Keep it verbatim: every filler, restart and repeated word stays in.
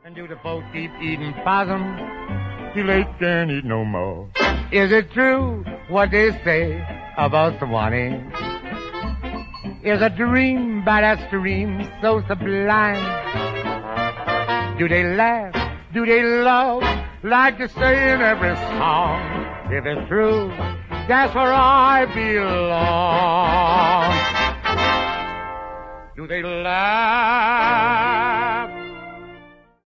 And do the folks keep eating possum till they can't eat no more? Is it true what they say about Swanee? Is a dream by that stream so sublime? Do they laugh? Do they love like they say in every song? If it's true, that's where I belong. Do they laugh?